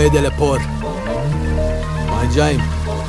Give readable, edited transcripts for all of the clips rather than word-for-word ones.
صدای دل پر ما اینجاییم.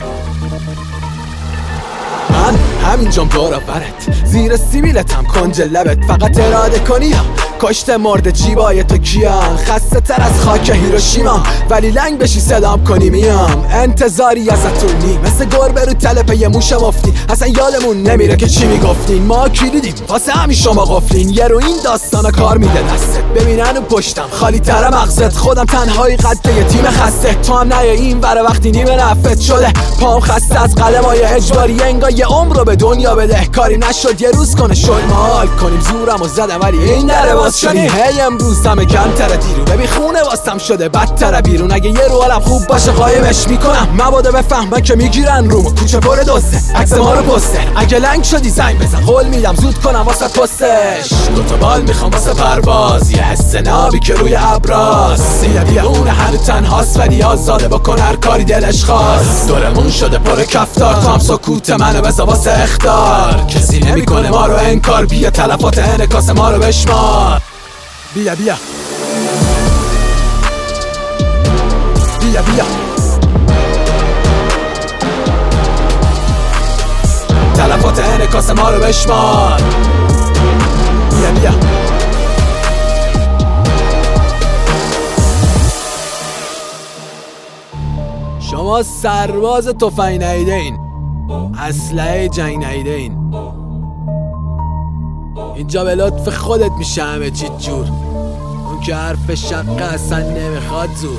من همینجام دورآورت، زیر سیبیلتم کنج لبت، فقط اراده کنی یا کشت مرد جیبای تو کیان، خسته تر از خاک هیروشیما، ولی لنگ بشی صدام کنی میام. انتظاری ازتون نیم، مثل گربه رو تله یه موش مفتی، اصلا یادمون نمیره که چی میگفتین. ما کلیدیم واسه همین شما غفلین، یه رو این داستانا کار میده دستت، ببینن و پشتم خالی تر مغزت، خودم تنهایی قد یه تیم خسته، تو هم نه این بره وقتی نیمه نفت شده، پام خسته از قلمای اجباری، انگار یه عمر رو به دنیا بده، کاری نشد یه روز کنه شد ما حال کنیم، زورم و زدم ولی این نره باز شدی. هی امروز همه کمتره دیرو، ببین خونه واسم شده بدتره بیرون، اگه یه رو حالم خوب باشه قایمش میکنم، مبادا بفهمن که میگیرن رومو، کوچه پر دزده عکس ما رو پسته، اگه لنگ شدی زنگ بزن قول میدم زود کنم واسه پستش. دوتا بال میخوام واسه پرواز، یه حس نابی که روی ابراز، بیا اون هنو تنهاست ولی آزاده بکن هر کاری دلش خواست، دورمون شده پر کفتار، تو هم سکوت منو بزا واسه اختار، کسی نمیکنه ما رو انکار، بیا تلفات انعکاس ما رو بشمار. بیا بیا بیا بیا تلفات انعکاس ما رو بشمار. بیا بیا شما سرباز تفنگ ندیده این، اسلحه جنگ ندیده این، اینجا به لطف خودت میشه همه چی جور، اون که حرف شقه اصلا نمیخواد زور.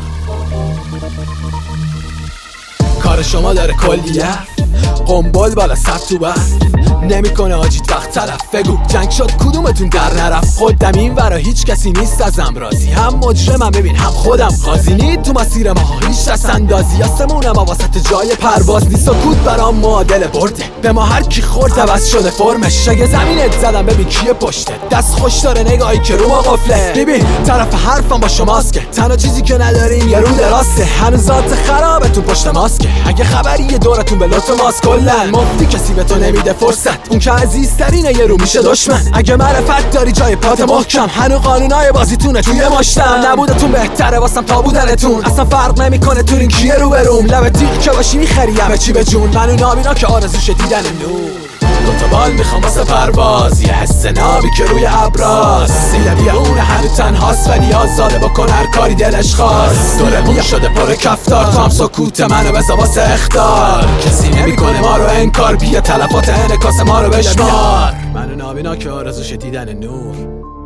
کار شما داره کلی حرف، قنبل بالا سر تو برف، نمیکنه آجیت وقت طرف، بگو جنگ شد کدومتون در نرفت، خودم این ورا هیچ کسی نیست ازم راضی، هم مجرمم ببین هم خودم قاضی، نید تو مسیر ما هیچ دست اندازی، آسمونم واسط جای پرواز نیست، سکوت برام معادل برده، به ما هر کی خورد عوض شده فرمش، اگه زمینت زدم ببین کیه پشته، دست خوش داره نگاهی که رو ما قفله، ببین طرف حرفم با شماست که تنها چیزی که نداریم یه رو دراسته، هنوزات خرابتون پشت ماسکه، اگه خبری یه دورتون به لطف ماست کلن، مفتی کسی به تو نمیده فرصت، اون که عزیزترینه یه رو میشه دشمن، اگه معرفت داری جای پات محکم، هنو قانونای بازیتونه توی مشتم، نبودتون بهتره واسم تا بودنتون، اصلا فرق نمیکنه تو این کیه رو بروم، لب تیغ که باشی میخری همه چی به جون، منو نابینا که آرزوش دیدن نور، دوتا بال میخوام واسه پرواز، یه حس نابی که روی ابراز، بیا اون هنو تنهاست ولی آزاده بکن هر کاری دلش خواست، دورمون شده پر کفتار، تو هم سکوت منو بزا واسه اختار، کسی نمیکنه ما رو انکار، بیا تلفات انعکاس ما رو بشمار، منو نابینا که آرزوش دیدن نور.